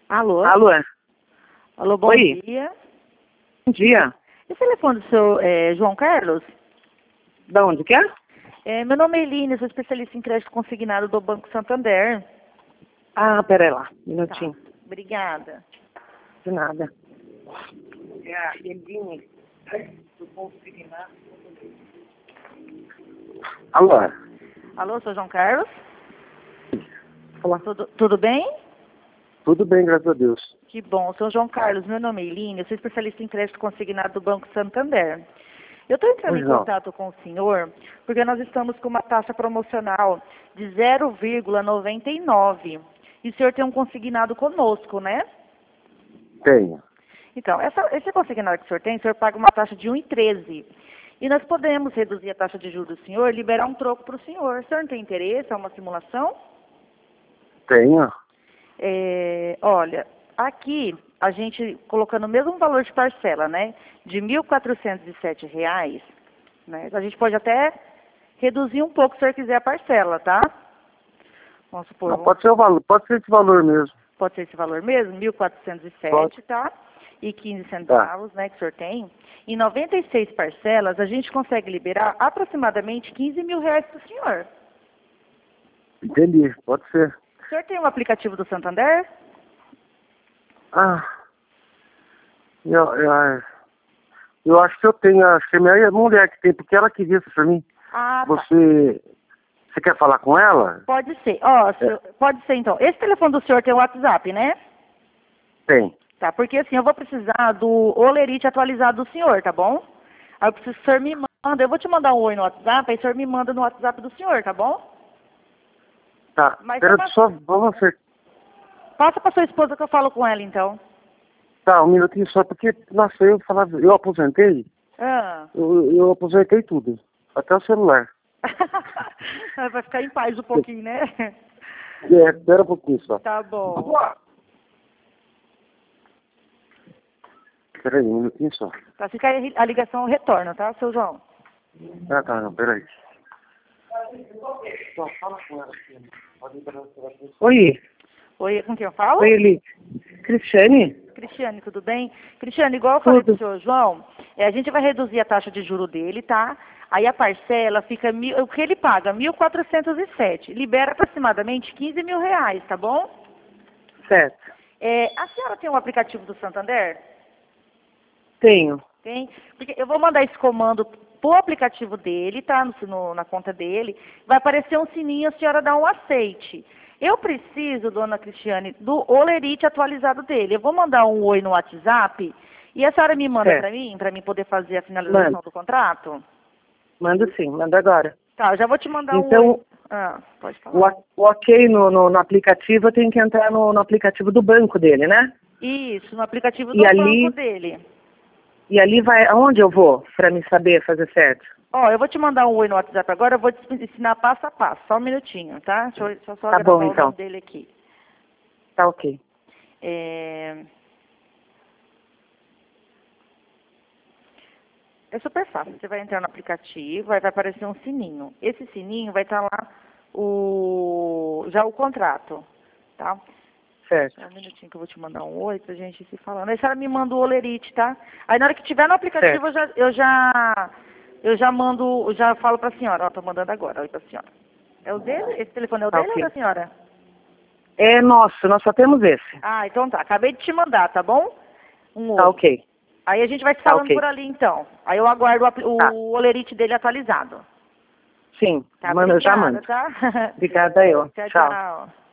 Alô? Alô? Alô, bom Oi. dia. Bom dia. Esse telefone do seu João Carlos? Da onde que é? Meu nome é Eline, sou especialista em crédito consignado do Banco Santander. Pera aí lá, um Tá. minutinho. Obrigada. De nada. É a Eline do consignado. Alô? Alô, sou João Carlos? Olá. Tudo bem? Tudo bem, graças a Deus. Que bom. Sou João Carlos, meu nome é Eline, eu sou especialista em crédito consignado do Banco Santander. Eu estou entrando Pois em não. contato com o senhor porque nós estamos com uma taxa promocional de 0,99. E o senhor tem um consignado conosco, né? Tenho. Então, esse consignado que o senhor paga uma taxa de 1,13. E nós podemos reduzir a taxa de juros do senhor e liberar um troco para o senhor. O senhor não tem interesse? É uma simulação? Tenho. Olha, aqui a gente colocando o mesmo valor de parcela, né? De R$ 1.407, né? A gente pode até reduzir um pouco se o senhor quiser a parcela, tá? Vamos supor, Não, pode ser o valor, pode ser esse valor mesmo. pode ser esse valor mesmo, 1.407, Pode. tá? E 15 centavos, né, que o senhor tem. Em 96 parcelas, a gente consegue liberar aproximadamente R$ 15 mil para o senhor. Entendi, pode ser. O senhor tem um aplicativo do Santander? Ah, eu acho que eu tenho, acho que é minha mulher que tem, porque ela que disse pra mim. Ah, tá. Você quer falar com ela? Pode ser. Ó, pode ser então. Esse telefone do senhor tem o WhatsApp, né? Tem. Tá, porque assim, eu vou precisar do olerite atualizado do senhor, tá bom? Aí eu preciso que o senhor me manda, eu vou te mandar um oi no WhatsApp, aí o senhor me manda no WhatsApp do senhor, tá bom? Tá, Mas pera é só, vamos acertar. Passa pra sua esposa que eu falo com ela, então. Tá, um minutinho só, porque, nossa, eu aposentei, Ah. eu aposentei tudo, até o celular. Vai ficar em paz um pouquinho, né? Pera um pouquinho só. Tá bom. Pera aí, um minutinho só. Tá, fica aí, a ligação retorna, tá, seu João? Tá, não, pera aí. Oi, Oi, com quem eu falo? oi, Eli. Cristiane? Cristiane, tudo bem? Cristiane, igual eu falei pro Tudo. senhor João, a gente vai reduzir a taxa de juro dele, tá? Aí a parcela fica, o que ele paga, 1.407. Libera aproximadamente R$ 15 mil, tá bom? Certo. A senhora tem um aplicativo do Santander? Tenho. Tem? Porque eu vou mandar esse comando pro aplicativo dele, tá? Na conta dele. Vai aparecer um sininho, a senhora dá um aceite. Eu preciso, dona Cristiane, do olerite atualizado dele. Eu vou mandar um oi no WhatsApp e a senhora me manda para mim poder fazer a finalização Manda. do contrato? Manda sim, manda agora. Tá, eu já vou te mandar Então, um oi. Pode falar. o ok no aplicativo, eu tenho que entrar no aplicativo do banco dele, né? Isso, no aplicativo E do ali- banco dele. E ali vai, aonde eu vou para me saber fazer certo? Ó, eu vou te mandar um oi no WhatsApp agora, eu vou te ensinar passo a passo, só um minutinho, tá? Deixa eu só Tá gravar bom, o então. nome dele aqui. Tá ok. É super fácil. Você vai entrar no aplicativo, vai aparecer um sininho. Esse sininho vai estar lá já o contrato, tá? Certo. Só um minutinho que eu vou te mandar um oi pra gente ir se falando. Aí a senhora me manda o olerite, tá? Aí na hora que tiver no aplicativo eu já mando, já falo pra senhora. Ó, tô mandando agora, oi pra senhora. É o dele? Esse telefone é o Tá dele ok. ou da senhora? É nosso, nós só temos esse. Ah, então tá. Acabei de te mandar, tá bom? Um oi. Tá ok. Aí a gente vai se Tá falando ok. por ali, então. Aí eu aguardo Tá. o olerite dele atualizado. Sim, Tá, manda, eu já obrigada, mando. tá? Obrigada eu. Tchau, Tchau. tchau.